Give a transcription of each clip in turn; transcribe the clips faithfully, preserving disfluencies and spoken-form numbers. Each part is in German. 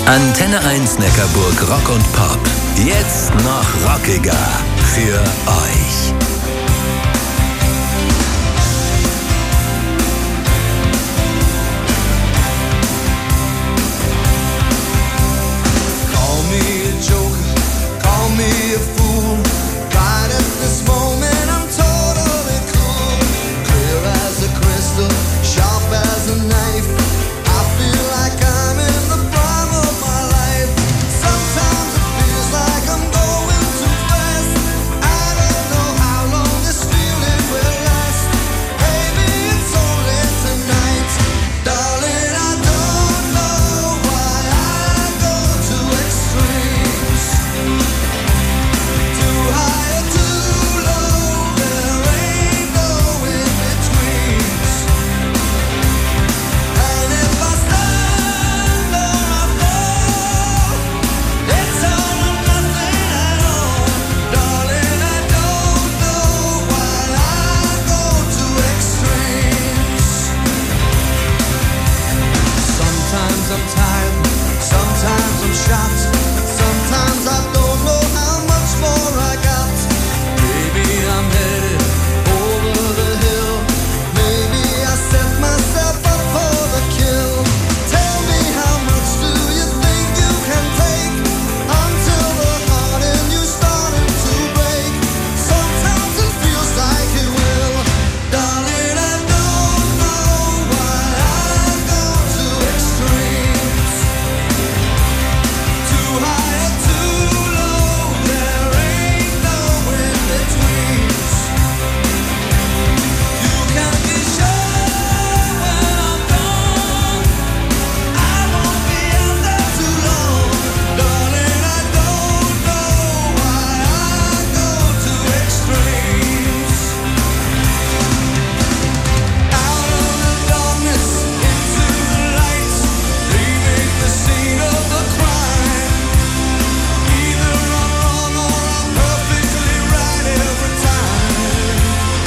Antenne eins Neckarburg Rock und Pop. Jetzt noch rockiger für euch. Call me a joker, call me a fool. Right at this moment I'm totally cool. Clear as a crystal, sharp as a knife. I feel like I'm in the prime of my life. Sometimes it feels like I'm going too fast. I don't know how long this feeling will last. Maybe it's only tonight. Darling, I don't know why I go to extremes. Too high or too low, there ain't no in-betweens. And if I stand or I fall, it's all or nothing at all. Darling, I don't know why I go to extremes. Sometimes I'm tired, sometimes I'm shot, sometimes I don't know how much more I got. Maybe I'm headed over the hill, maybe I set myself up for the kill. Tell me, how much do you think you can take until the heart in you starting to break? Sometimes it feels like it will. Darling, I don't know why I go to extremes. Too high or too low, there ain't no in-betweens. You can be sure when I'm gone, I won't be out there too long. Darling, I don't know why I go to extremes. Out of the darkness, into the light, leaving the scene of the crime. Either I'm wrong or I'm perfectly right every time.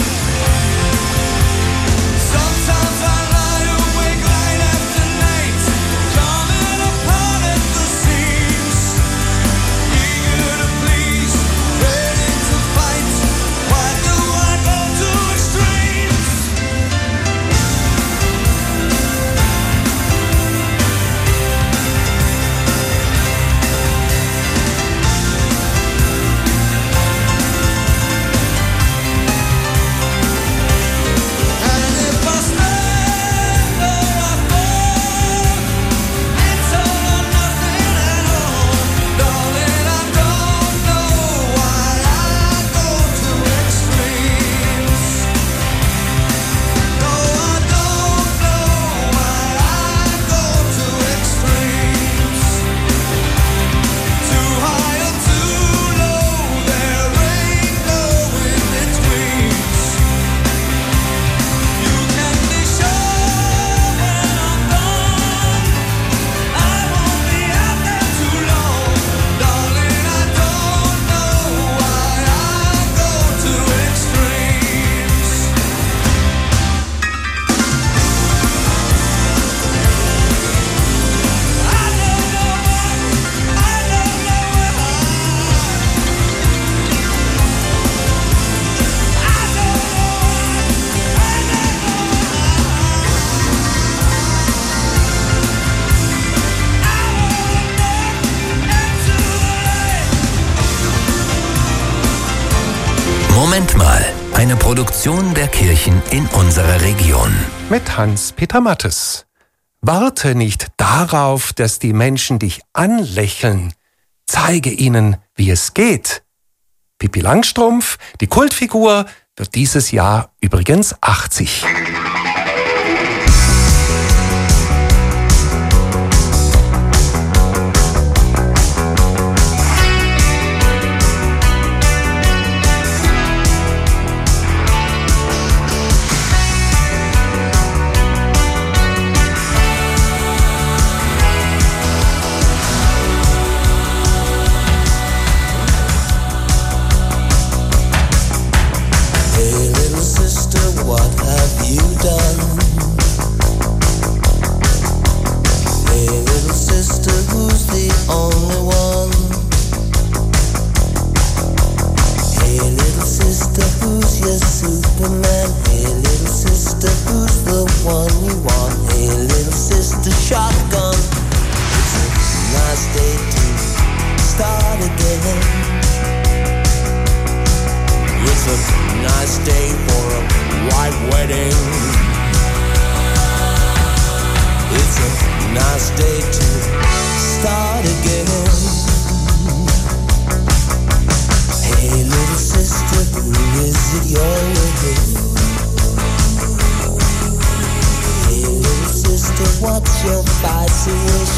Sometimes I lie awake night after night, coming apart at the seams. Eager to please, ready to fight. Why do I go to extremes? And if I stand or I fall, it's all or nothing at all. Darling, I don't know why I go to extremes. No, I don't know why I go to extremes. Too high or too low, there ain't no in-betweens. You can be sure when I'm gone, I won't be out there too long. Darling, I don't know why I go to extremes. I don't know why, I don't know why. I don't know why, I don't Moment mal, eine Produktion der Kirchen in unserer Region. Mit Hans-Peter Mattes. Warte nicht darauf, dass die Menschen dich anlächeln. Zeige ihnen, wie es geht. Pippi Langstrumpf, die Kultfigur, wird dieses Jahr übrigens achtzig. Hey little sister, what have you done? sister, who's your Superman? Hey little sister, who's the one you want? Hey little sister, shotgun. It's a nice day to start again. It's a nice day for a white wedding. It's a nice day to start again. Hey little sister, who is it you're with? Hey little sister, what's your spicy wish?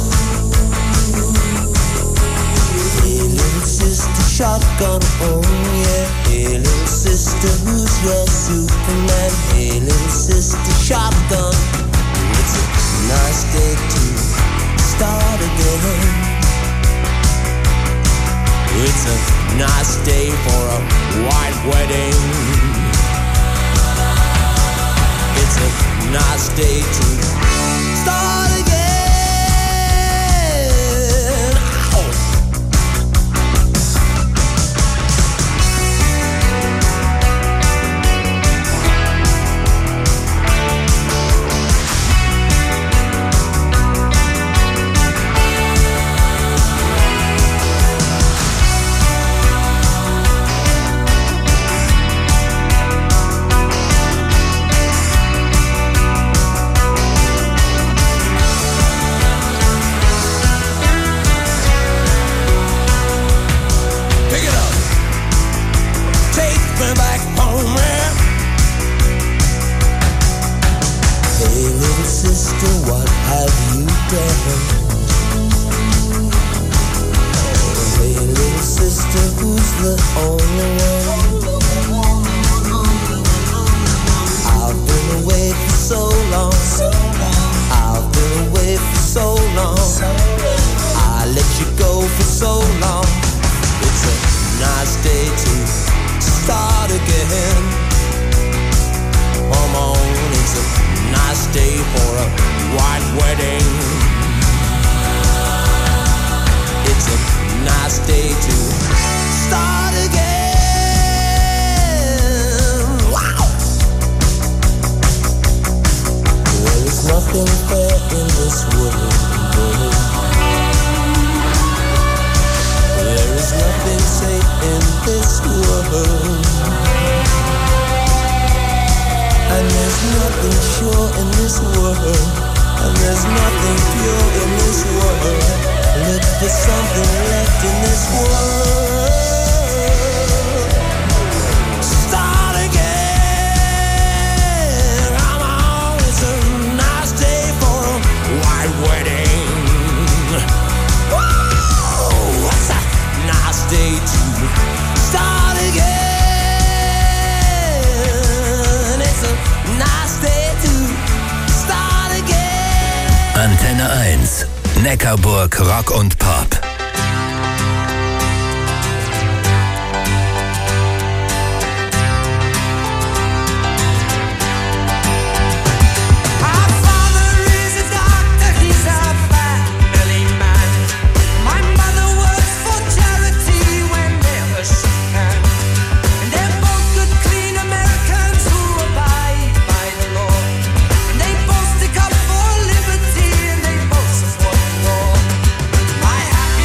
Hey little sister, shotgun, oh yeah. Hey little sister, who's your Superman? Hey little sister, shotgun. It's a nice day to start again. It's a nice day for a white wedding. It's a nice day to start again. Ow. Antenne eins, Neckarburg Rock und Pop. My happy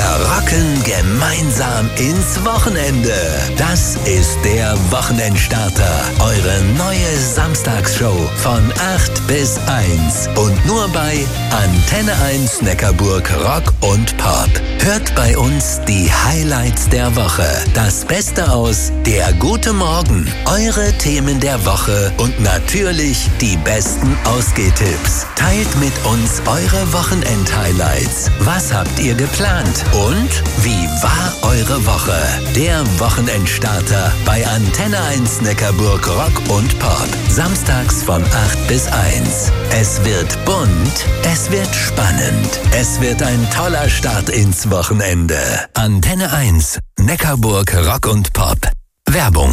rocken gemeinsam ins Wochenende. Das ist der Wochenendstarter, eure neue Samstagsshow von acht bis eins und nur bei Antenne eins Neckarburg Rock und Pop. Hört bei uns die Highlights der Woche, das Beste aus Der gute Morgen, eure Themen der Woche und natürlich die besten Ausgehtipps. Teilt mit uns eure Wochenend-Highlights. Was habt ihr geplant? Und wie war eure Woche? Der Wochenendstarter bei Antenne eins Neckarburg Rock und Pop. Samstags von acht bis eins. Es wird bunt, es wird spannend. Es wird ein toller Start ins Wochenende. Antenne eins Neckarburg Rock und Pop. Werbung.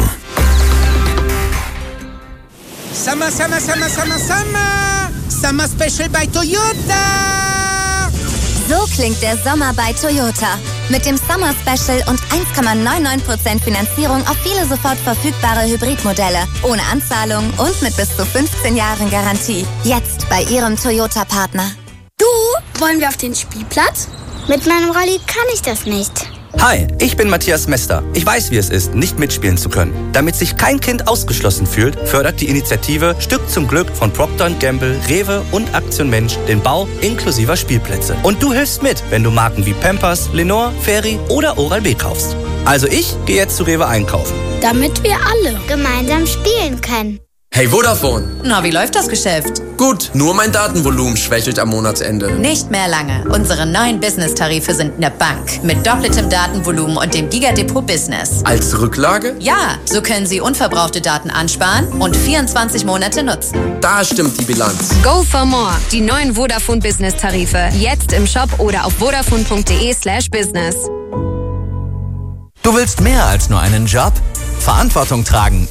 Summer, Summer, Summer, Summer, Summer! Summer Special bei Toyota! So klingt der Sommer bei Toyota. Mit dem Summer Special und eins Komma neunundneunzig Prozent Finanzierung auf viele sofort verfügbare Hybridmodelle. Ohne Anzahlung und mit bis zu fünfzehn Jahren Garantie. Jetzt bei Ihrem Toyota-Partner. Du, wollen wir auf den Spielplatz? Mit meinem Rolli kann ich das nicht. Hi, ich bin Matthias Mester. Ich weiß, wie es ist, nicht mitspielen zu können. Damit sich kein Kind ausgeschlossen fühlt, fördert die Initiative Stück zum Glück von Procter und Gamble, Rewe und Aktion Mensch den Bau inklusiver Spielplätze. Und du hilfst mit, wenn du Marken wie Pampers, Lenore, Fairy oder Oral-B kaufst. Also ich gehe jetzt zu Rewe einkaufen. Damit wir alle gemeinsam spielen können. Hey Vodafone! Na, wie läuft das Geschäft? Gut, nur mein Datenvolumen schwächelt am Monatsende. Nicht mehr lange. Unsere neuen Business-Tarife sind eine Bank. Mit doppeltem Datenvolumen und dem Gigadepot Business. Als Rücklage? Ja, so können Sie unverbrauchte Daten ansparen und vierundzwanzig Monate nutzen. Da stimmt die Bilanz. Go for more. Die neuen Vodafone Business-Tarife. Jetzt im Shop oder auf vodafone punkt de slash business. Du willst mehr als nur einen Job? Verantwortung tragen